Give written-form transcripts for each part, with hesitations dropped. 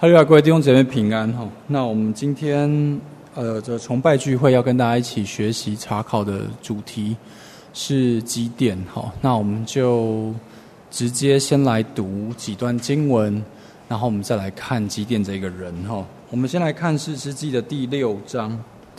哈利路亚，各位弟兄姐妹平安哈。那我们今天这崇拜聚会要跟大家一起学习查考的主题是基甸哈。那我们就直接先来读几段经文，然后我们再来看基甸这个人哈。我们先来看士师记的第六章。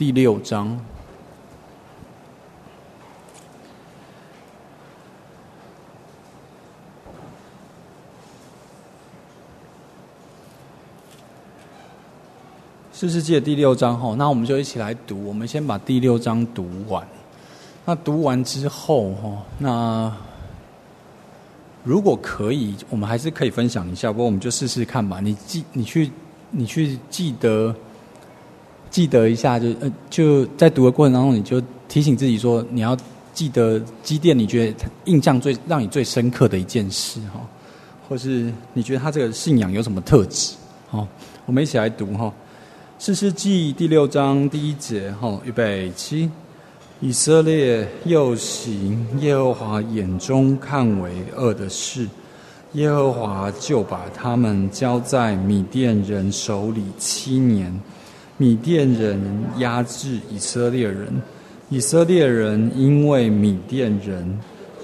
士师记的第六章哈，那我们就一起来读。我们先把第六章读完。那读完之后哈，那如果可以，我们还是可以分享一下。不过我们就试试看吧。你去记得一下，就在读的过程当中，你就提醒自己说，你要记得基甸，你觉得印象让你最深刻的一件事哈，或是你觉得他这个信仰有什么特质？好，我们一起来读哈。士师记第六章第1节，预备起。以色列又行耶和华眼中看为恶的事，耶和华就把他们交在米甸人手里7年。米甸人压制以色列人，以色列人因为米甸人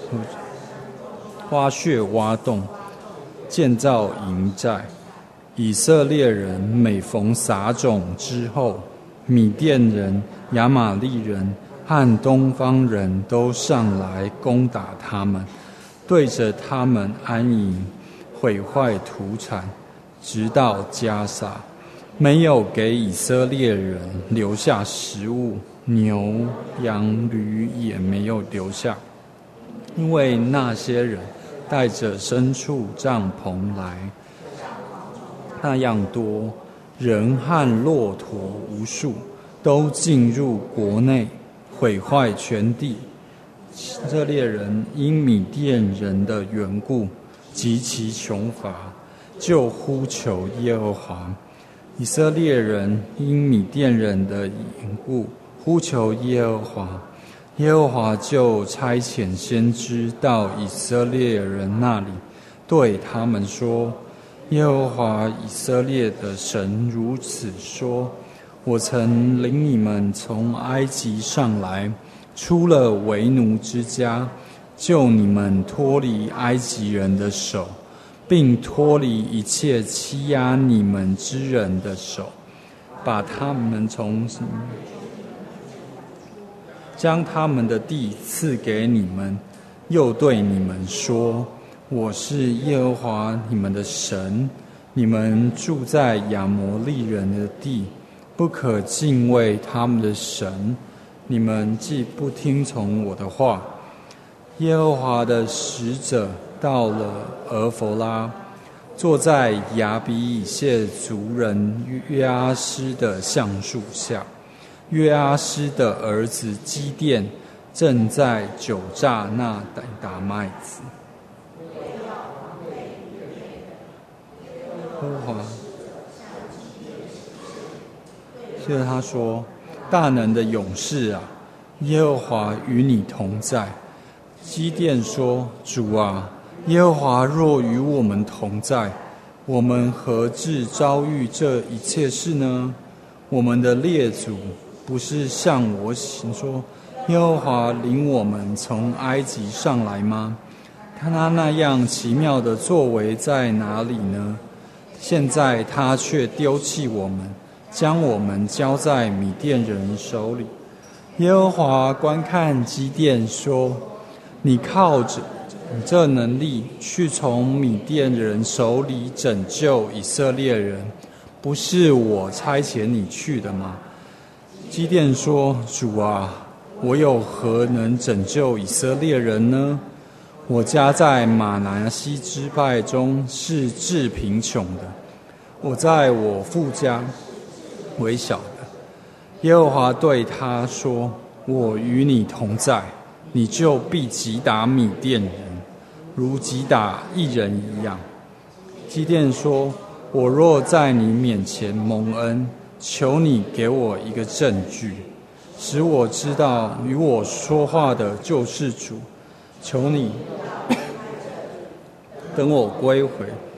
挖穴挖洞，建造营寨。以色列人每逢撒种之后，米甸人、亚玛利人和东方人都上来攻打他们，对着他们安营，毁坏土产，直到迦撒，没有给以色列人留下食物，牛羊驴也没有留下，因为那些人带着牲畜帐篷来，那样多，人和骆驼无数，都进入国内，毁坏全地。以色列人因米甸人的缘故极其穷乏，就呼求耶和华。以色列人因米甸人的缘故呼求耶和华，耶和华就差遣先知到以色列人那里，对他们说：耶和华以色列的神如此说：我曾领你们从埃及上来，出了为奴之家，救你们脱离埃及人的手，并脱离一切欺压你们之人的手，把他们将他们的地赐给你们，又对你们说：我是耶和华你们的神，你们住在亚摩利人的地，不可敬畏他们的神。你们既不听从我的话，耶和华的使者到了俄弗拉，坐在亚比以谢族人约阿施的橡树下。约阿施的儿子基甸正在酒榨那打麦子。接着他说：大能的勇士啊，耶和华与你同在。基甸说：主啊，耶和华若与我们同在，我们何至遭遇这一切事呢？我们的列祖不是向我说，耶和华领我们从埃及上来吗？他那样奇妙的作为在哪里呢？现在他却丢弃我们，将我们交在米甸人手里。耶和华观看基甸说：你靠着你这能力去从米甸人手里拯救以色列人，不是我差遣你去的吗？基甸说：主啊，我有何能拯救以色列人呢？我家在玛拿西支派中是至贫穷的，我在我父家为小的。耶和华对他说：我与你同在，你就必击打米甸人，如击打一人一样。基甸说：我若在你面前蒙恩，求你给我一个证据，使我知道与我说话的就是主。求你等我归回，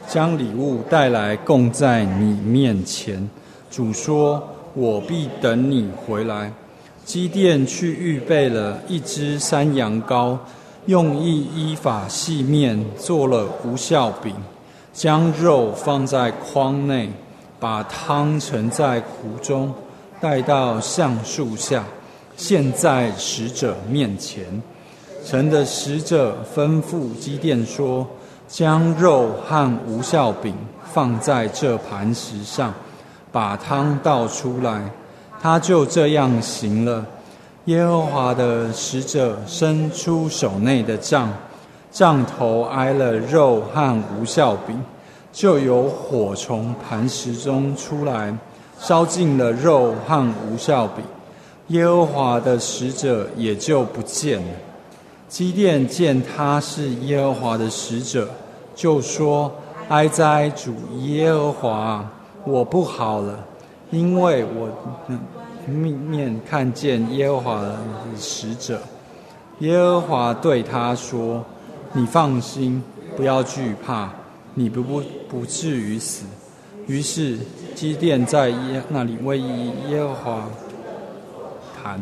将礼物带来供在你面前。主说：我必等你回来。基甸去预备了一只山羊羔，用一伊法细面做了无酵饼，将肉放在筐内，把汤盛在壶中，带到橡树下，献在使者面前。神的使者吩咐基甸说：将肉和无酵饼放在这磐石上，把汤倒出来。他就这样行了。耶和华的使者伸出手内的杖，杖头挨了肉和无酵饼，就有火从磐石中出来，烧尽了肉和无酵饼。耶和华的使者也就不见了。基甸见他是耶和华的使者，就说：哀哉主耶和华，我不好了，因为我面看见耶和华的使者。耶和华对他说：你放心，不要惧怕，你不至于死。于是基甸在那里为耶和华坛。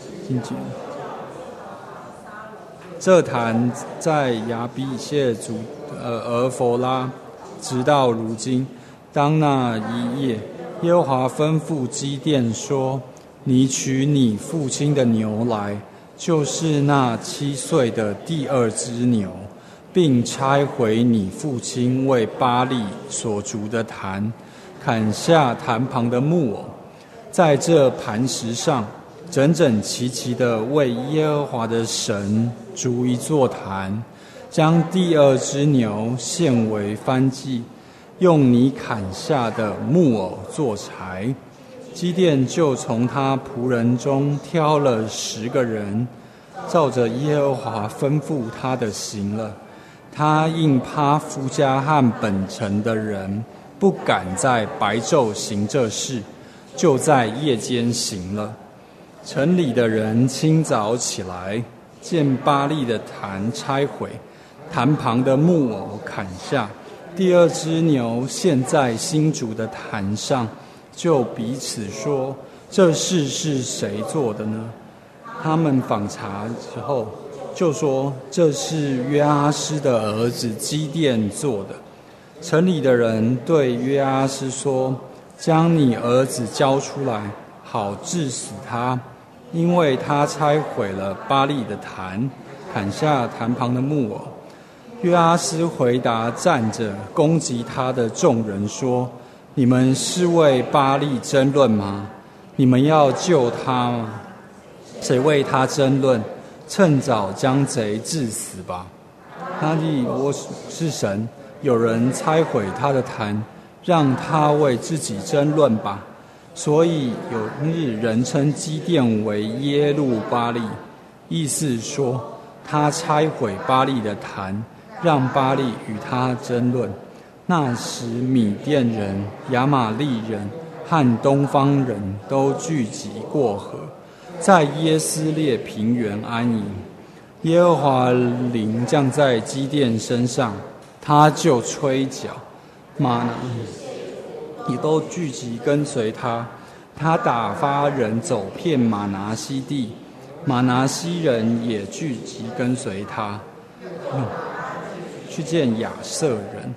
这坛在亚比谢族俄弗拉，直到如今。当那一夜，耶和华吩咐基甸说：你取你父亲的牛来，就是那7岁的第2只牛，并拆毁你父亲为巴力所筑的坛，砍下坛旁的木偶，在这磐石上整整齐齐地为耶和华的神筑一座坛，将第2只牛献为燔祭，用你砍下的木偶做柴。基甸就从他仆人中挑了10个人，照着耶和华吩咐他的行了。他应怕夫家和本城的人不敢在白昼行这事，就在夜间行了。城里的人清早起来，见巴力的坛拆毁，坛旁的木偶砍下，第2只牛献在新筑的坛上，就彼此说：这事是谁做的呢？他们访查之后，就说：这是约阿施的儿子基甸做的。城里的人对约阿施说：将你儿子交出来，好治死他，因为他拆毁了巴力的坛，砍下坛旁的木偶。约阿施回答站着攻击他的众人说：你们是为巴力争论吗？你们要救他吗？谁为他争论？趁早将贼治死吧。他的我是神，有人拆毁他的坛，让他为自己争论吧。所以有日人称基甸为耶路巴力，意思说他拆毁巴力的坛，让巴力与他争论。那时米甸人、亚玛利人和东方人都聚集过河，在耶斯列平原安营。耶和华灵降在基甸身上，他就吹角，玛拿也都聚集跟随他。他打发人走遍玛拿西地，玛拿西人也聚集跟随他，去见亚瑟人。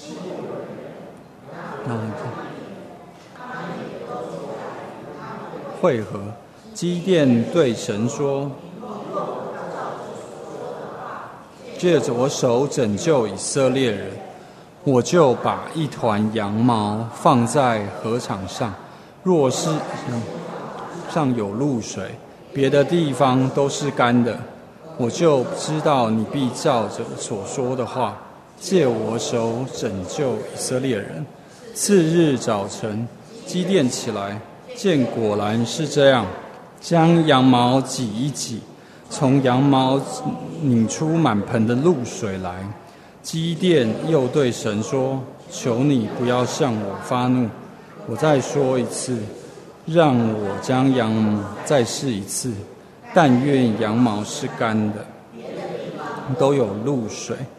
会合，基甸对神说：借着我手拯救以色列人，我就把一团羊毛放在禾场上，若是上有露水，别的地方都是干的，我就知道你必照着所说的话，借我手拯救以色列人。次日早晨，基甸起来，见果然是这样，将羊毛挤一挤，从羊毛拧出满盆的露水来。基甸又对神说：求你不要向我发怒，我再说一次，让我将羊毛再试一次，但愿羊毛是干的，都有露水。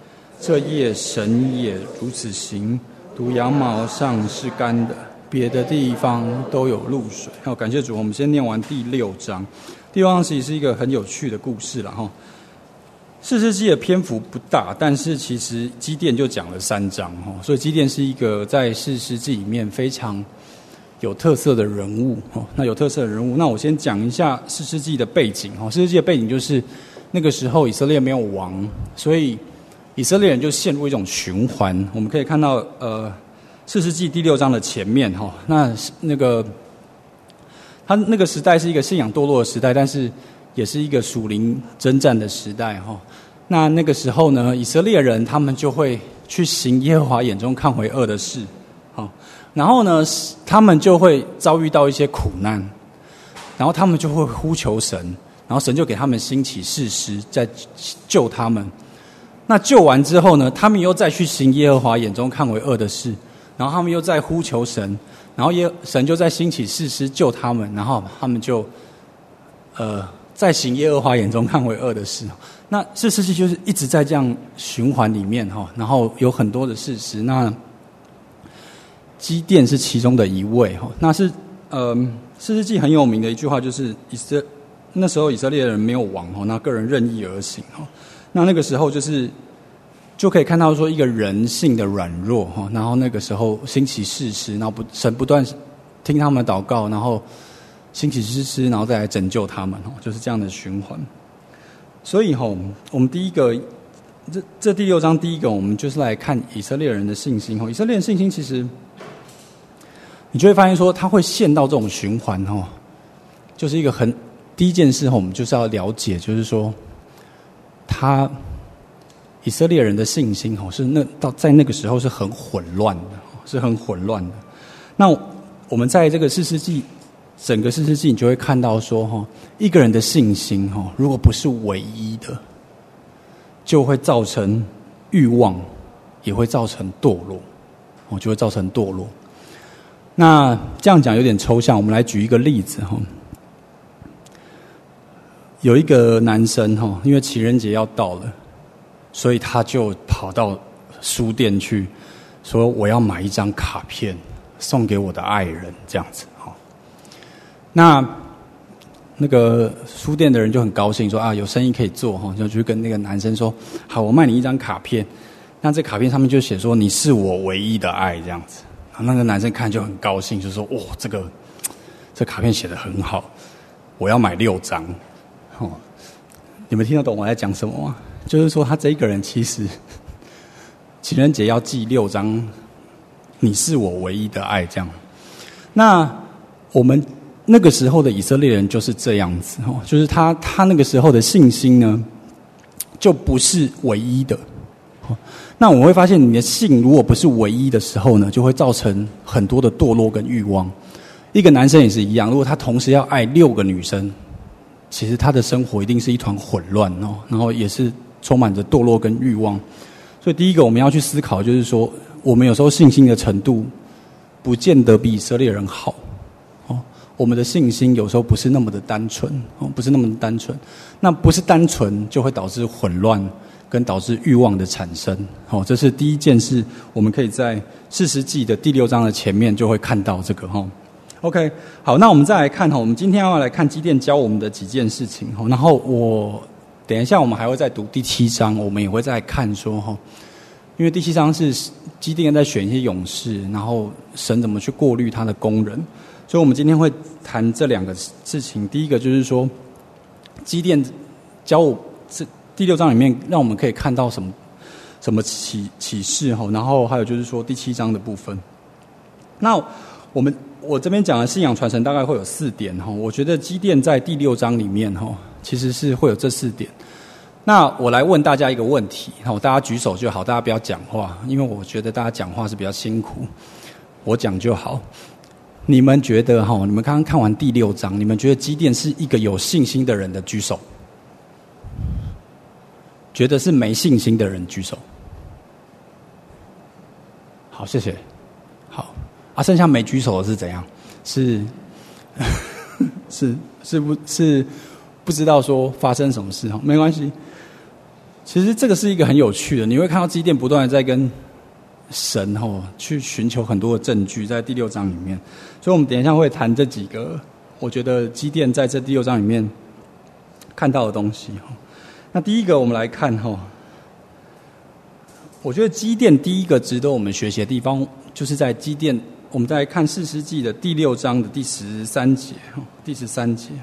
这夜神也如此行，独羊毛上是干的，别的地方都有露水。好，感谢主，我们先念完第6章。第6章其实是一个很有趣的故事啦，士师记的篇幅不大，但是其实基甸就讲了3章，所以基甸是一个在士师记里面非常有特色的人物。那有特色的人物，那我先讲一下士师记的背景。士师记的背景就是那个时候以色列没有王，所以以色列人就陷入一种循环。我们可以看到士师记第6章的前面，那个他那个时代是一个信仰堕落的时代，但是也是一个属灵征战的时代。那个时候呢，以色列人他们就会去行耶和华眼中看为恶的事，然后呢，他们就会遭遇到一些苦难，然后他们就会呼求神，然后神就给他们兴起士师，再救他们。那救完之后呢，他们又再去行耶和华眼中看为恶的事，然后他们又再呼求神，然后神就再兴起士师救他们，然后他们就再行耶和华眼中看为恶的事。那士师记就是一直在这样循环里面，然后有很多的士师。那基甸是其中的一位。那是士师记很有名的一句话就是那时候以色列人没有王，那个人任意而行。那个时候就可以看到说一个人性的软弱，然后那个时候兴起士师，然后神不断听他们的祷告，然后兴起士师，然后再来拯救他们，就是这样的循环。所以我们第一个这第6章第一个，我们就是来看以色列人的信心。以色列人的信心其实你就会发现说他会陷到这种循环，就是一个第一件事，我们就是要了解，就是说以色列人的信心在那个时候是很混乱的，是很混乱的。那我们在这个士师记整个士师记，你就会看到说，一个人的信心如果不是唯一的，就会造成欲望，也会造成堕落，就会造成堕落。那这样讲有点抽象，我们来举一个例子。有一个男生因为情人节要到了，所以他就跑到书店去说我要买一张卡片送给我的爱人，这样子。那个书店的人就很高兴说有生意可以做，就去跟那个男生说好，我卖你一张卡片。那这卡片上面就写说你是我唯一的爱，这样子。那个男生看就很高兴，就说这卡片写得很好，我要买6张。你们听得懂我在讲什么吗？就是说他这一个人其实情人节要寄6张你是我唯一的爱，这样。那我们那个时候的以色列人就是这样子，就是他那个时候的信心呢就不是唯一的。那我们会发现你的信如果不是唯一的时候呢，就会造成很多的堕落跟欲望。一个男生也是一样，如果他同时要爱6个女生，其实他的生活一定是一团混乱，然后也是充满着堕落跟欲望。所以第一个我们要去思考，就是说我们有时候信心的程度不见得比以色列人好。我们的信心有时候不是那么的单纯，不是那么的单纯。那不是单纯就会导致混乱跟导致欲望的产生。这是第一件事，我们可以在士师记的第6章的前面就会看到这个。OK， 好，那我们再来看，我们今天要来看基甸教我们的几件事情。然后我等一下我们还会再读第7章，我们也会再看说，因为第7章是基甸在选一些勇士，然后神怎么去过滤他的工人。所以我们今天会谈这2个事情。第一个就是说基甸教我这第6章里面让我们可以看到什么启示，然后还有就是说第7章的部分。那我这边讲的信仰传承大概会有4点，我觉得基甸在第6章里面其实是会有这4点。那我来问大家一个问题，大家举手就好，大家不要讲话，因为我觉得大家讲话是比较辛苦，我讲就好。你们觉得你们刚刚看完第6章，你们觉得基甸是一个有信心的人的举手？觉得是没信心的人举手。好，谢谢。好剩下没举手的是怎样？是不知道说发生什么事？没关系。 其实这个是一个很有趣的，你会看到基甸不断的在跟神去寻求很多的证据，在第6章里面。所以我们等一下会谈这几个，我觉得基甸在这第6章里面看到的东西。那第一个我们来看我觉得基甸第一个值得我们学习的地方，就是在基甸，我们在看士师记的第6章的第13节，第13节。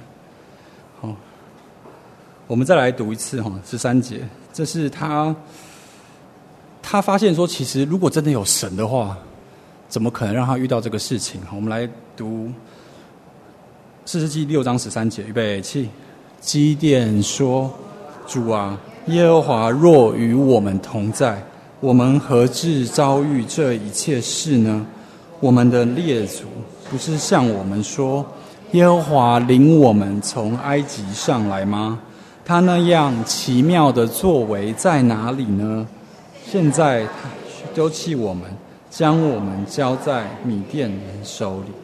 我们再来读一次13节，这是他发现说，其实如果真的有神的话，怎么可能让他遇到这个事情？我们来读士师记6章13节，预备起。基甸说：“主啊，耶和华若与我们同在，我们何至遭遇这一切事呢？我们的列祖不是向我们说，耶和华领我们从埃及上来吗？他那样奇妙的作为在哪里呢？现在他丢弃我们，将我们交在米甸人手里。”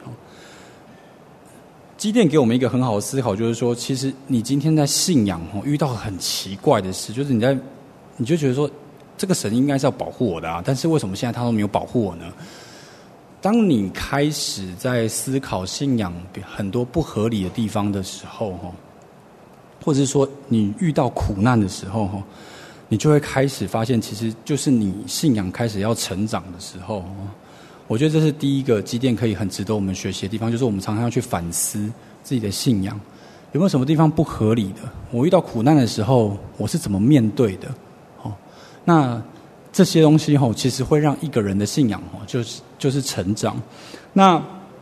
基甸给我们一个很好的思考，就是说，其实你今天在信仰遇到很奇怪的事，就是你就觉得说，这个神应该是要保护我的啊，但是为什么现在他都没有保护我呢？当你开始在思考信仰很多不合理的地方的时候，或者是说你遇到苦难的时候，你就会开始发现，其实就是你信仰开始要成长的时候。我觉得这是第一个基甸可以很值得我们学习的地方，就是我们常常要去反思自己的信仰有没有什么地方不合理的。我遇到苦难的时候，我是怎么面对的？那这些东西其实会让一个人的信仰就是成长。那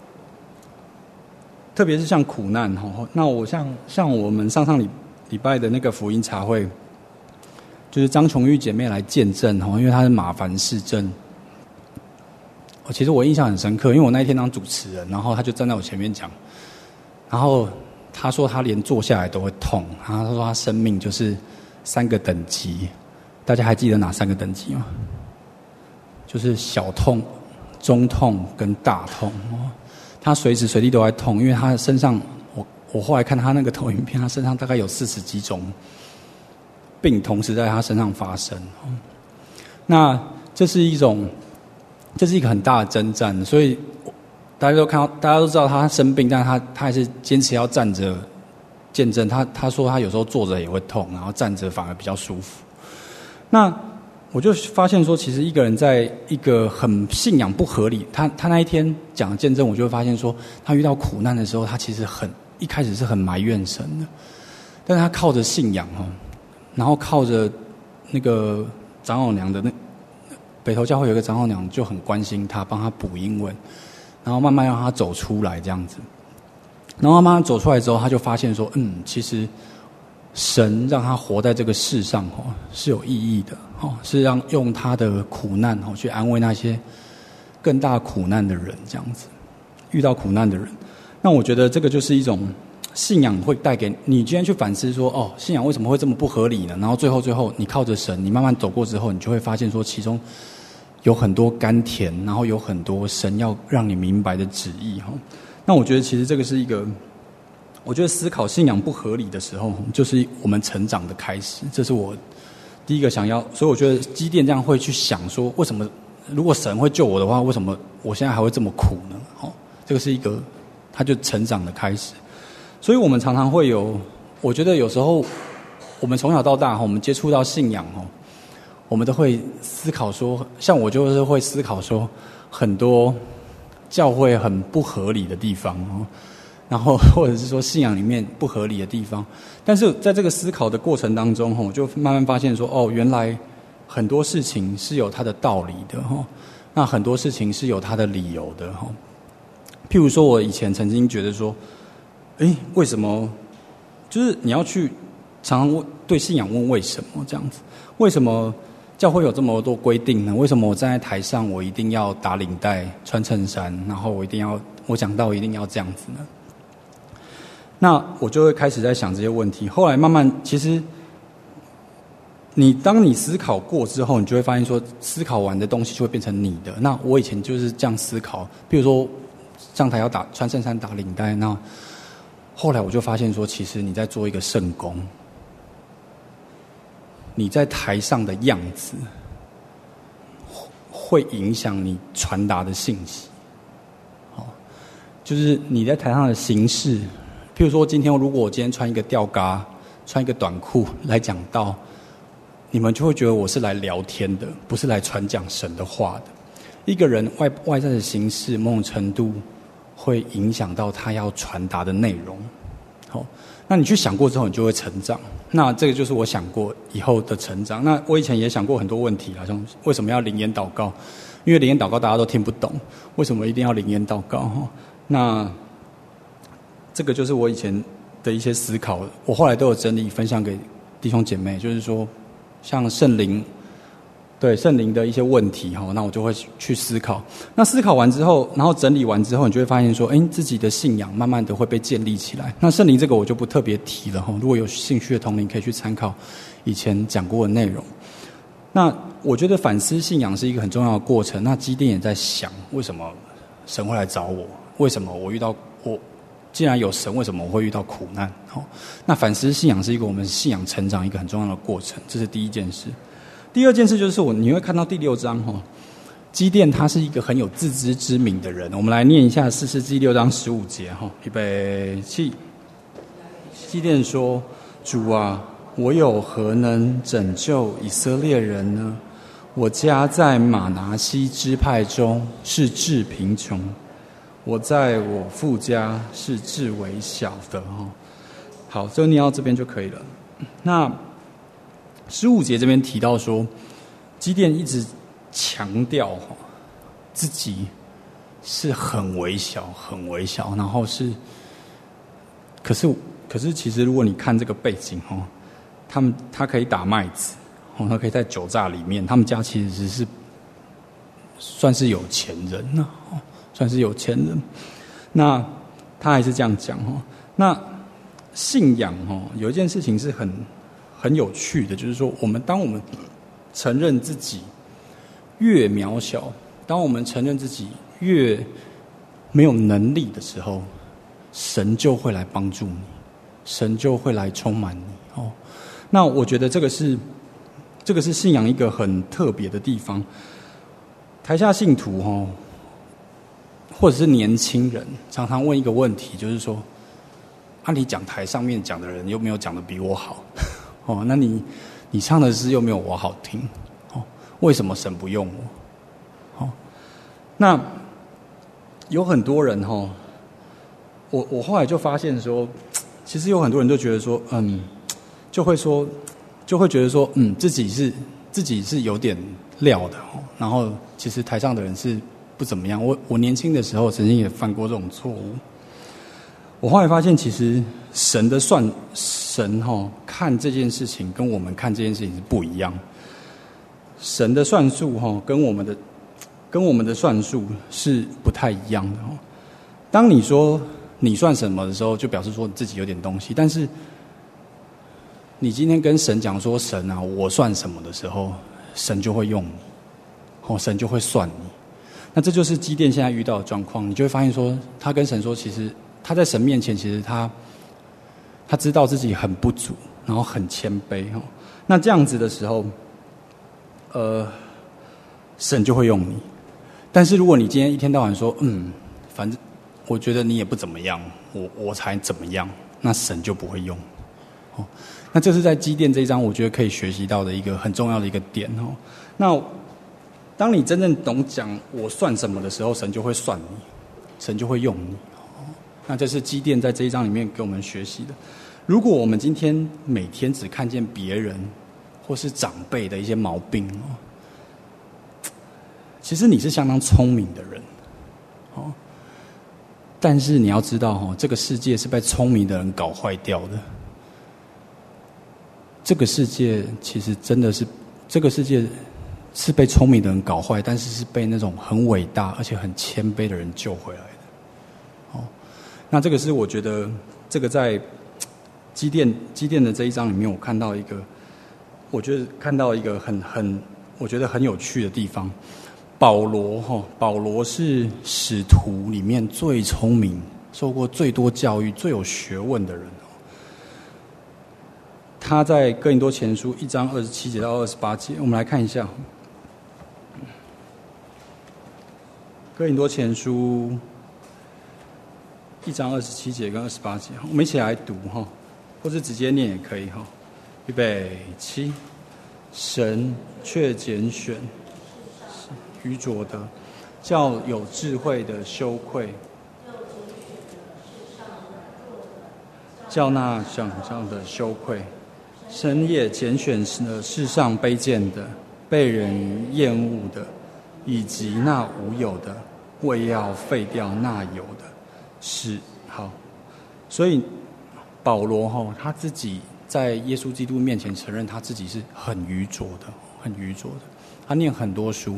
特别是像苦难那我像我们上礼拜的那个福音茶会，就是张琼玉姐妹来见证因为她是马凡氏症。其实我印象很深刻，因为我那一天当主持人，然后她就站在我前面讲，然后她说她连坐下来都会痛，然后她说她生命就是3个等级，大家还记得哪3个等级吗？就是小痛、中痛跟大痛。她随时随地都在痛，因为她身上，我后来看她那个投影片，她身上大概有40几种病同时在她身上发生。那这是一个很大的征战，所以大家都知道他生病，但他还是坚持要站着见证。他说他有时候坐着也会痛，然后站着反而比较舒服。那我就发现说，其实一个人在一个很信仰不合理，他那一天讲的见证，我就会发现说，他遇到苦难的时候，他其实一开始是很埋怨神的，但是他靠着信仰然后靠着那个长老娘的北投教会有一个长老娘就很关心他，帮他补英文，然后慢慢让他走出来这样子。然后慢慢走出来之后，他就发现说，其实神让他活在这个世上是有意义的是让用他的苦难去安慰那些更大苦难的人，这样子遇到苦难的人。那我觉得这个就是一种信仰会带给你，今天去反思说，信仰为什么会这么不合理呢？然后最后你靠着神，你慢慢走过之后，你就会发现说，其中有很多甘甜，然后有很多神要让你明白的旨意那我觉得其实这个是一个，我觉得思考信仰不合理的时候，就是我们成长的开始。这是我第一个想要，所以我觉得基甸这样会去想说，为什么如果神会救我的话，为什么我现在还会这么苦呢？这个是一个他就成长的开始。所以我们常常会有，我觉得有时候我们从小到大我们接触到信仰我们都会思考说，像我就是会思考说，很多教会很不合理的地方然后或者是说信仰里面不合理的地方。但是在这个思考的过程当中我就慢慢发现说，原来很多事情是有它的道理的那很多事情是有它的理由的譬如说我以前曾经觉得说，为什么就是你要去常常对信仰问为什么这样子？为什么教会有这么多规定呢？为什么我站在台上我一定要打领带穿衬衫，然后我讲道一定要这样子呢？那我就会开始在想这些问题。后来慢慢，其实当你思考过之后，你就会发现说，思考完的东西就会变成你的。那我以前就是这样思考，比如说上台要穿衬衫打领带，那后来我就发现说，其实你在做一个圣工。 你在台上的样子会影响你传达的信息。就是你在台上的形式，譬如说今天如果我今天穿一个吊嘎，穿一个短裤来讲道，你们就会觉得我是来聊天的，不是来传讲神的话的。一个人外在的形式某种程度会影响到他要传达的内容。好，那你去想过之后，你就会成长。那这个就是我想过以后的成长。那我以前也想过很多问题啦，像为什么要灵言祷告？因为灵言祷告大家都听不懂，为什么一定要灵言祷告？那这个就是我以前的一些思考，我后来都有整理分享给弟兄姐妹，就是说像圣灵，对圣灵的一些问题，那我就会去思考。那思考完之后，然后整理完之后，你就会发现说，自己的信仰慢慢的会被建立起来。那圣灵这个我就不特别提了，如果有兴趣的同龄可以去参考以前讲过的内容。那我觉得反思信仰是一个很重要的过程。那基甸也在想，为什么神会来找我？为什么我既然有神，为什么我会遇到苦难？那反思信仰是一个我们信仰成长一个很重要的过程，这是第一件事。第二件事就是你会看到第6章，基甸他是一个很有自知之明的人。我们来念一下士师记6章15节，预备起。基甸说：主啊，我有何能拯救以色列人呢？我家在玛拿西支派中是至贫穷，我在我父家是至微小的。好，就念到这边就可以了。那15节这边提到说，基甸一直强调自己是很微小，很微小，然后是，可是其实如果你看这个背景他可以打麦子，他可以在酒榨里面，他们家其实是算是有钱人呐，算是有钱人。那他还是这样讲那信仰有一件事情是很有趣的，就是说当我们承认自己越渺小，当我们承认自己越没有能力的时候，神就会来帮助你，神就会来充满你那我觉得这个是信仰一个很特别的地方。台下信徒或者是年轻人常常问一个问题，就是说你讲台上面讲的人又没有讲得比我好那你唱的诗又没有我好听为什么神不用我那有很多人我后来就发现说，其实有很多人就觉得说就会觉得说自己是有点料的然后其实台上的人是不怎么样。我年轻的时候曾经也犯过这种错误。我后来发现，其实神看这件事情跟我们看这件事情是不一样。神的算术跟我们的算术是不太一样的当你说你算什么的时候，就表示说你自己有点东西。但是你今天跟神讲说，神啊，我算什么的时候，神就会用你神就会算你。那这就是基甸现在遇到的状况。你就会发现说，他跟神说，其实他在神面前，其实他知道自己很不足，然后很谦卑那这样子的时候神就会用你。但是如果你今天一天到晚说反正我觉得你也不怎么样，我才怎么样，那神就不会用那这是在基甸这一章我觉得可以学习到的一个很重要的一个点那当你真正懂讲我算什么的时候，神就会算你，神就会用你那这是基甸在这一章里面给我们学习的。如果我们今天每天只看见别人或是长辈的一些毛病其实你是相当聪明的人但是你要知道这个世界是被聪明的人搞坏掉的。这个世界其实真的是，这个世界是被聪明的人搞坏，但是是被那种很伟大而且很谦卑的人救回来的那这个是我觉得这个在基甸的这一章里面，我看到一个我觉得很有趣的地方。保罗是使徒里面最聪明、受过最多教育、最有学问的人他在哥林多前书1章27节到28节，我们来看一下。哥林多前书1章27节跟28节，我们一起来读哈，或是直接念也可以哈。预备起，神却拣选愚拙的，叫有智慧的羞愧，叫那想象的羞愧。神也拣选了世上卑贱的、被人厌恶的，以及那无有的，为要废掉那有的。是好，所以保罗他自己在耶稣基督面前承认他自己是很愚拙的，很愚拙的。他念很多书，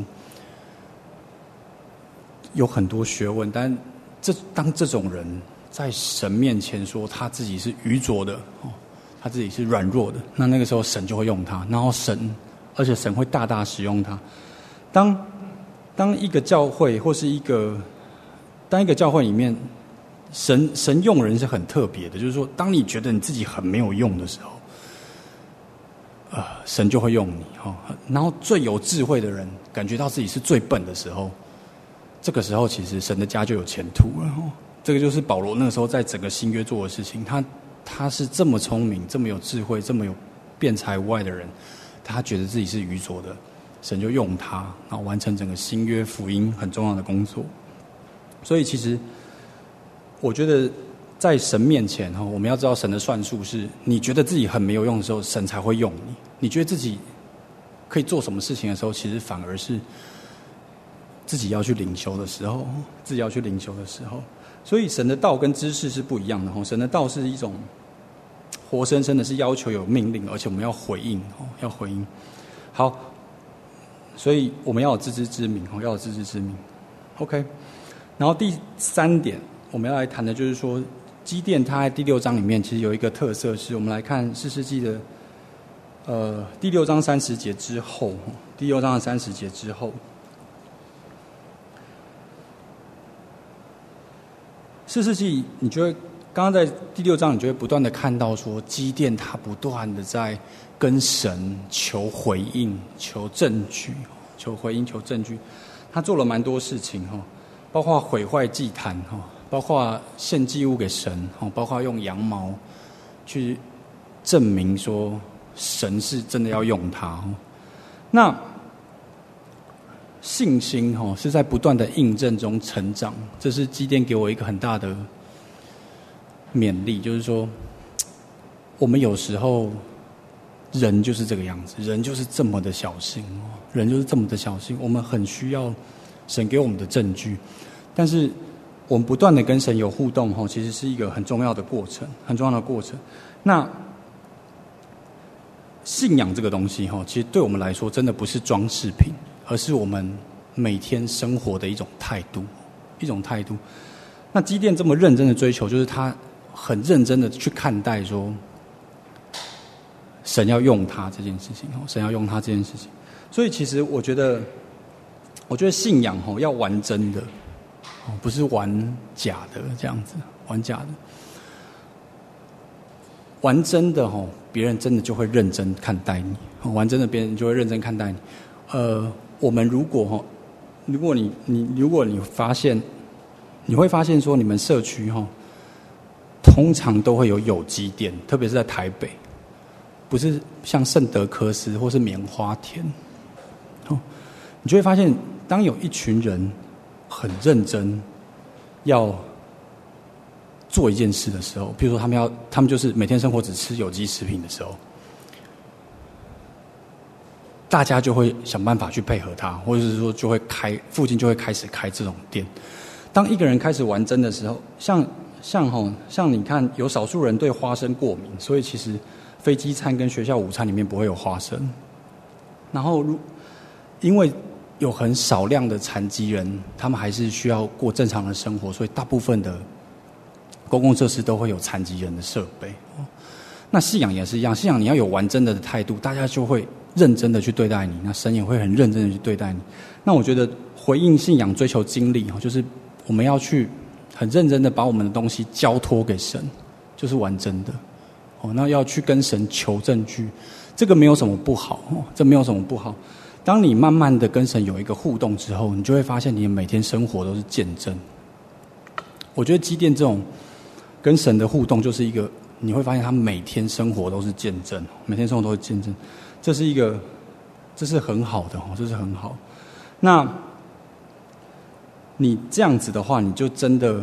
有很多学问，但当这种人在神面前说他自己是愚拙的，他自己是软弱的，那个时候神就会用他，然后而且神会大大使用他。当一个教会或是一个教会里面，神用人是很特别的，就是说，当你觉得你自己很没有用的时候，神就会用你然后最有智慧的人感觉到自己是最笨的时候，这个时候其实神的家就有前途了这个就是保罗那个时候在整个新约做的事情。他是这么聪明、这么有智慧、这么有辩才无碍的人，他觉得自己是愚拙的，神就用他，然后完成整个新约福音很重要的工作。所以其实我觉得在神面前我们要知道神的算术是，你觉得自己很没有用的时候，神才会用你；你觉得自己可以做什么事情的时候，其实反而是自己要去领袖的时候，所以神的道跟知识是不一样的神的道是一种活生生的，是要求有命令，而且我们要回应好，所以我们要有自知之明OK， 然后第3点我们要来谈的就是说，基甸他在第6章里面其实有一个特色，是我们来看士师记的第6章30节之后，第6章的30节之后，士师记你就会刚刚在第6章你就会不断的看到说，基甸他不断的在跟神求回应、求证据，他做了蛮多事情包括毁坏祭坛包括献祭物给神包括用羊毛去证明说神是真的要用他那信心是在不断的印证中成长，这是基甸给我一个很大的勉励，就是说我们有时候人就是这个样子，人就是这么的小心，我们很需要神给我们的证据，但是我们不断的跟神有互动其实是一个很重要的过程。那信仰这个东西其实对我们来说真的不是装饰品，而是我们每天生活的一种态度。那基甸这么认真的追求，就是他很认真的去看待说神要用他这件事情，所以其实我觉得信仰要玩真的，不是玩假的这样子，玩真的别人真的就会认真看待你，玩真的别人就会认真看待你。我们如果你发现，你会发现说，你们社区通常都会有机店，特别是在台北，不是像圣德科斯或是棉花田你就会发现，当有一群人很认真要做一件事的时候，比如说他们就是每天生活只吃有机食品的时候，大家就会想办法去配合他，或者是说附近就会开始开这种店。当一个人开始玩真的时候，像你看，有少数人对花生过敏，所以其实飞机餐跟学校午餐里面不会有花生。然后因为有很少量的残疾人，他们还是需要过正常的生活，所以大部分的公共设施都会有残疾人的设备。那信仰也是一样，信仰你要有玩真的态度，大家就会认真的去对待你，那神也会很认真的去对待你。那我觉得回应信仰、追求经历，就是我们要去很认真的把我们的东西交托给神，就是玩真的， 那要去跟神求证据，这个没有什么不好，这没有什么不好。当你慢慢的跟神有一个互动之后，你就会发现你每天生活都是见证。我觉得基甸这种跟神的互动，就是一个你会发现他每天生活都是见证，每天生活都是见证，这是很好的，这是很好。那你这样子的话，你就真的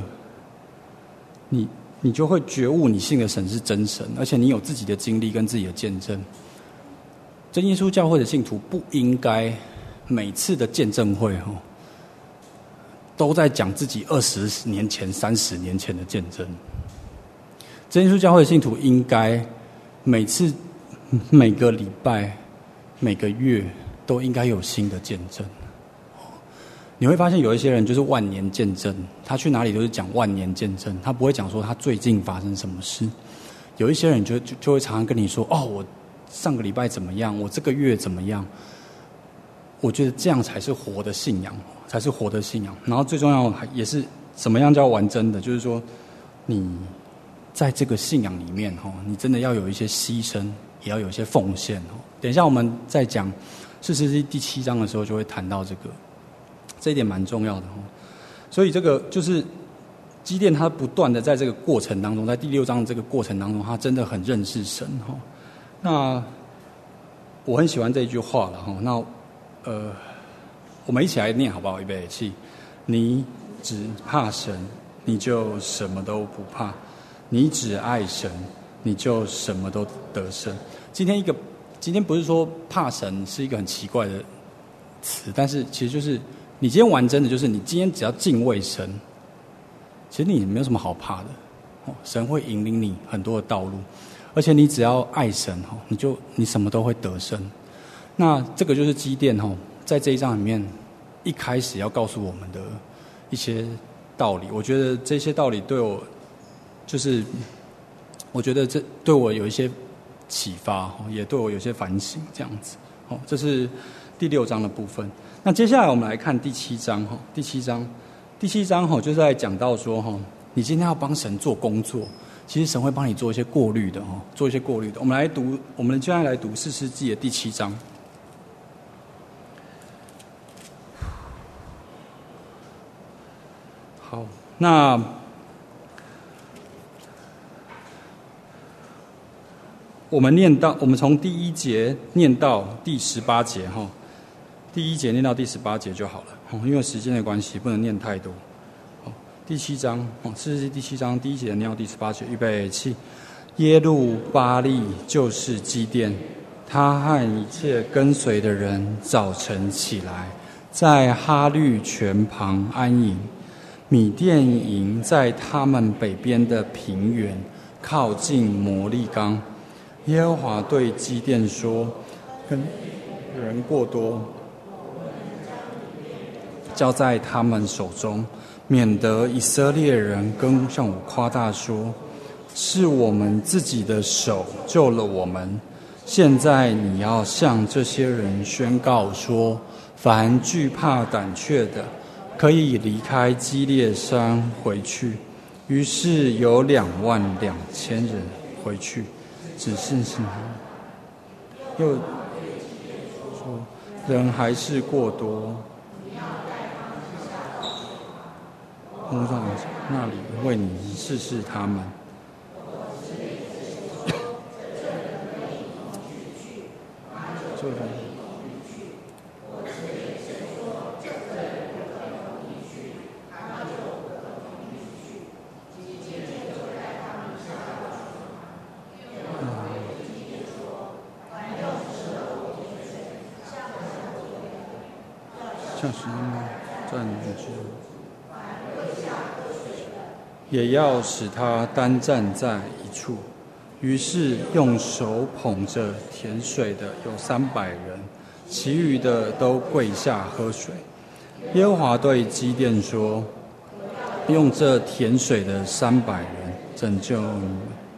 你就会觉悟你信的神是真神，而且你有自己的经历跟自己的见证。真耶稣教会的信徒不应该每次的见证会都在讲自己20年前、30年前的见证。真耶稣教会的信徒应该每个礼拜、每个月都应该有新的见证。你会发现有一些人就是万年见证，他去哪里都是讲万年见证，他不会讲说他最近发生什么事。有一些人就会常常跟你说，我上个礼拜怎么样，我这个月怎么样。我觉得这样才是活的信仰，才是活的信仰。然后最重要也是怎么样叫完真的，就是说你在这个信仰里面你真的要有一些牺牲，也要有一些奉献。等一下我们在讲士师记第7章的时候就会谈到这一点蛮重要的。所以这个就是基甸他不断的在这个过程当中，在第6章的这个过程当中，他真的很认识神。那我很喜欢这一句话了。那我们一起来念好不好？预备起，你只怕神，你就什么都不怕；你只爱神，你就什么都得胜。今天不是说怕神是一个很奇怪的词，但是其实就是你今天玩真的，就是你今天只要敬畏神，其实你没有什么好怕的。神会引领你很多的道路，而且你只要爱神，你什么都会得胜。那这个就是基甸在这一章里面一开始要告诉我们的一些道理。我觉得这些道理对我，就是我觉得这对我有一些启发，也对我有些反省，这样子。这是第6章的部分。那接下来我们来看第7章。第七章就是在讲到说你今天要帮神做工作，其实神会帮你做一些过滤的。我们接下来来读士师记的第7章。好，那我们从第1节念到第18节第1节念到第18节就好了，因为时间的关系不能念太多。第7章士师记第7章第1节念到第18节，预备起。耶路巴力就是基甸，他和一切跟随的人早晨起来，在哈律泉旁安营。米甸营在他们北边的平原，靠近摩利冈。耶和华对基甸说：跟人过多，交在他们手中，免得以色列人跟向我夸大说，是我们自己的手救了我们。现在你要向这些人宣告说，凡惧怕胆怯的，可以离开基列山回去。于是有22000人回去，只剩下又说人还是过多，我到那里为你试试他们。像是站住，也要使他单站在一处。于是用手捧着甜水的有300人，其余的都跪下喝水。耶和华对基甸说：用这甜水的300人拯救你们。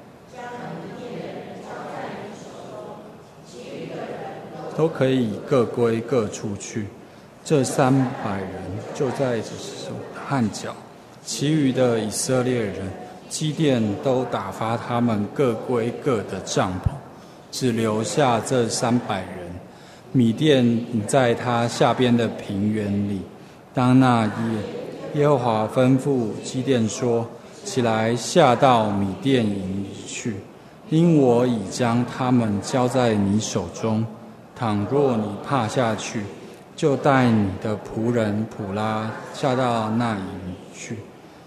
都可以各归各处去。这300人就在手和脚，其余的以色列人基甸都打发他们各归各的帐篷，只留下这300人。米甸在他下边的平原里。当那夜，耶和华吩咐基甸说：起来，下到米甸营里去，因我已将他们交在你手中。倘若你怕下去，就带你的仆人普拉下到那营去。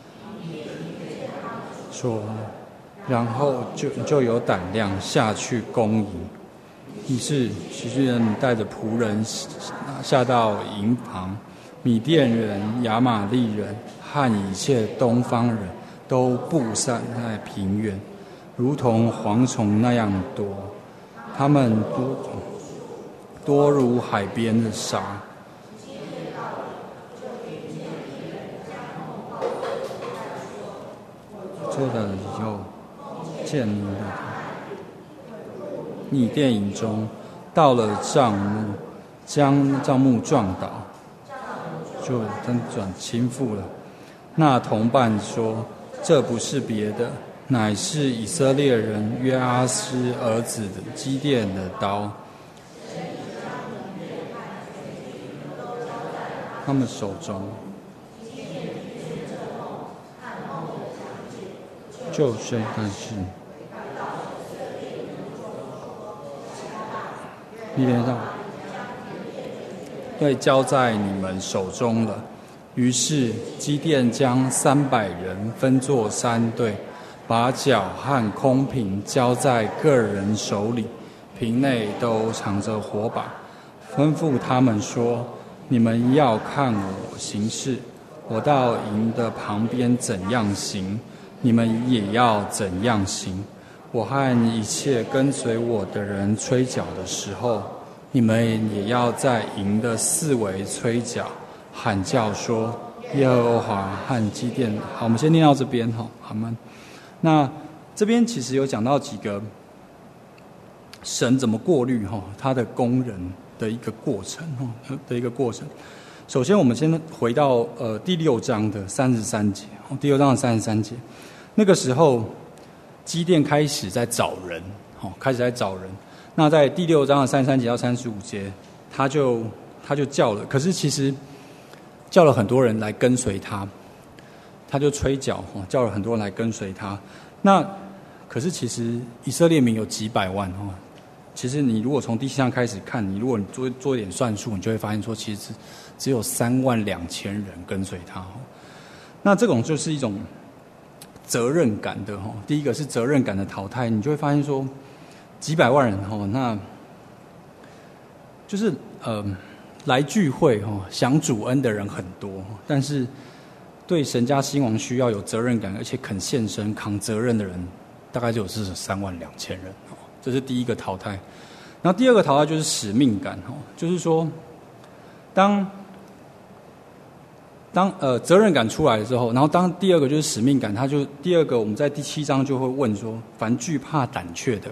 说，然后就有胆量下去攻营。于是希律人带着仆人下到营旁，米甸人、亚玛利人和一切东方人都布散在平原，如同蝗虫那样多，他们多如海边的沙。做的以后，见你的米甸营中，到了帐幕，将帐幕撞倒，就真转倾覆了。那同伴说：这不是别的，乃是以色列人约阿施儿子的基甸的刀。他们手中就这但是米甸上对交在你们手中了。于是基甸将300人分作3队，把角和空瓶交在个人手里，瓶内都藏着火把，吩咐他们说：你们要看我行事，我到营的旁边怎样行，你们也要怎样行。我和一切跟随我的人吹角的时候，你们也要在营的四围吹角，喊叫说：耶和华和基甸。好，我们先念到这边。好吗？那这边其实有讲到几个神怎么过滤他的工人的一个过程首先我们先回到第6章的33节。第6章的33节，那个时候基甸开始在找人。那在第6章的33节到35节，他就叫了，可是其实叫了很多人来跟随他，他就吹角叫了很多人来跟随他。那可是其实以色列民有几百万其实你如果从第7章开始看，你如果你做一点算术，你就会发现说，其实只有32000人跟随他。那这种就是一种责任感的第一个是责任感的淘汰，你就会发现说，几百万人那就是来聚会享主恩的人很多，但是对神家兴亡需要有责任感而且肯献身扛责任的人，大概就是32000人。这是第一个淘汰。然后第二个淘汰就是使命感就是说，当责任感出来了之后，然后当第二个就是使命感，他就第二个我们在第7章就会问说，凡惧怕胆怯的，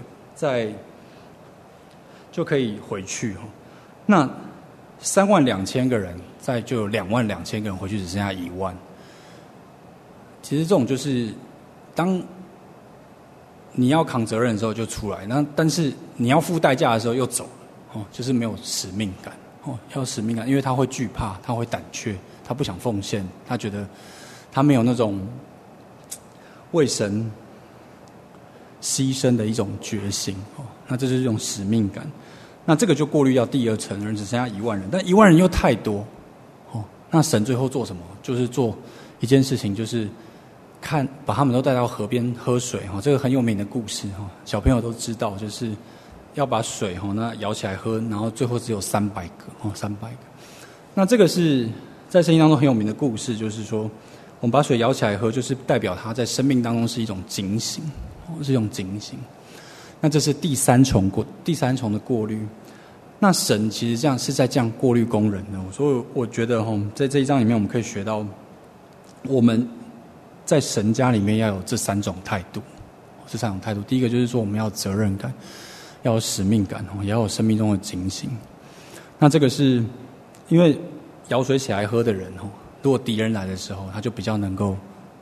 就可以回去那32000个人，再就有22000个人回去，只剩下1万。其实这种就是当你要扛责任的时候就出来，那但是你要付代价的时候又走就是没有使命感要有使命感，因为他会惧怕，他会胆怯，他不想奉献，他觉得他没有那种为神牺牲的一种决心那这就是一种使命感。那这个就过滤掉第2层人，只剩下1万人，但1万人又太多那神最后做什么？就是做一件事情，就是把他们都带到河边喝水这个很有名的故事小朋友都知道，就是要把水那舀起来喝，然后最后只有300个300个。那这个是在圣经当中很有名的故事，就是说我们把水舀起来喝，就是代表他在生命当中是一种警醒是一种警醒。那这是第三重的过滤。那神其实是在这样过滤工人的，所以我觉得在这一章里面我们可以学到，我们在神家里面要有这3种态度。第一个就是说我们要有责任感，要有使命感也要有生命中的警醒。那这个是因为舀水起来喝的人如果敌人来的时候，他就比较能够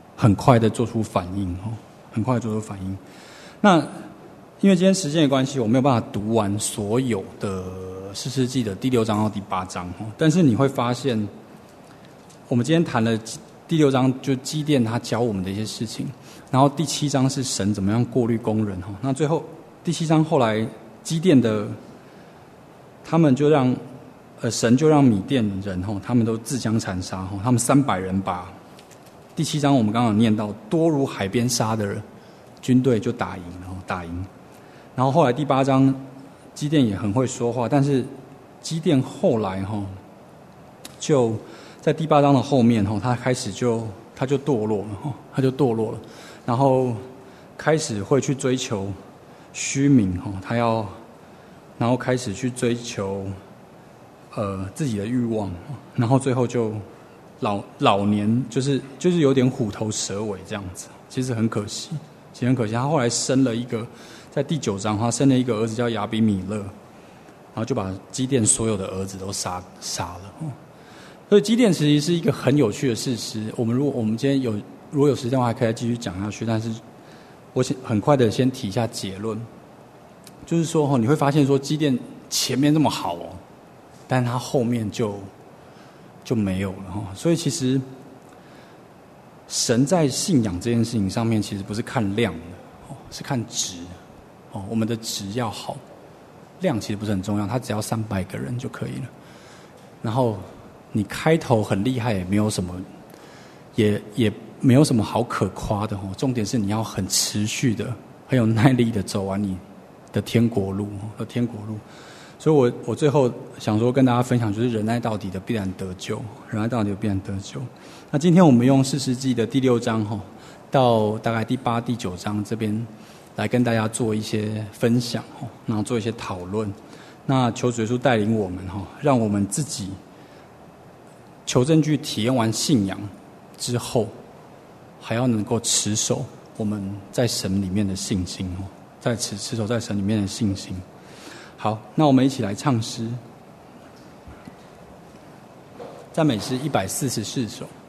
很快的做出反应很快的做出反应。那因为今天时间的关系，我没有办法读完所有的士师记的第6章到第8章但是你会发现，我们今天谈了第6章，就基甸他教我们的一些事情，然后第7章是神怎么样过滤工人那最后第7章后来基甸的他们就让神就让米甸人他们都自相残杀他们300人把第7章我们刚刚有念到多如海边沙的军队就打赢。然后后来第8章基甸也很会说话，但是基甸后来就在第8章的后面他开始他就堕落了，然后开始会去追求虚名然后开始去追求自己的欲望，然后最后就老年就是有点虎头蛇尾这样子，其实很可惜。他后来生了一个，在第9章他生了一个儿子叫亚比米勒，然后就把基甸所有的儿子都杀了。所以基甸其实是一个很有趣的事实。我们今天如果有时间的话，还可以再继续讲下去。但是我很快的先提一下结论，就是说你会发现说基甸前面这么好但他后面就没有了所以其实神在信仰这件事情上面，其实不是看量的是看质我们的质要好，量其实不是很重要，他只要300个人就可以了。然后你开头很厉害，也没有什么，也没有什么好可夸的重点是你要很持续的、很有耐力的走完你的天国路所以我最后想说跟大家分享，就是忍耐到底的必然得救，那今天我们用士师记的第6章到大概第8、第9章这边来跟大家做一些分享然后做一些讨论。那求主耶稣带领我们让我们自己求证据体验完信仰之后，还要能够持守我们在神里面的信心持守在神里面的信心。好，那我们一起来唱诗，赞美诗144首。